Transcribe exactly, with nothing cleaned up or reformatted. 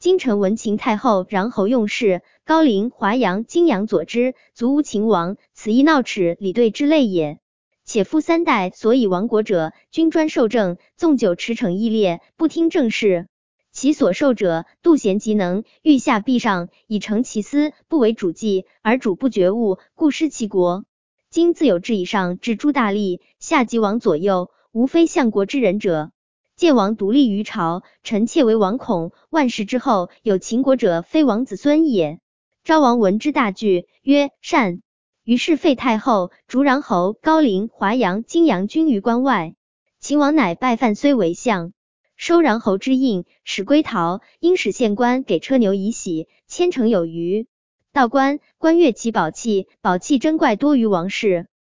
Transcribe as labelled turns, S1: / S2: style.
S1: 今臣闻秦太后穰侯用事，高陵、华阳、荆阳佐之，足无秦王，此亦闹齿礼对之类也。且夫三代所以亡国者，均专受政，纵久驰骋义烈，不听政事。其所受者，妒贤嫉能，欲下必上，以成其私，不为主计，而主不觉悟，故失其国。今自有志以上至诸大吏，下及王左右，无非相国之人者。见王独立于朝，臣妾为王恐，万世之后，有秦国者，非王子孙也。昭王闻之大惧，曰：善。于是废太后，逐穰侯、高陵、华阳、荆阳均于关外。秦王乃拜范睢为相，收穰侯之印，使归陶，因使县官给车牛以喜，千乘有余。到关，官阅其宝器，宝器珍怪多于王室。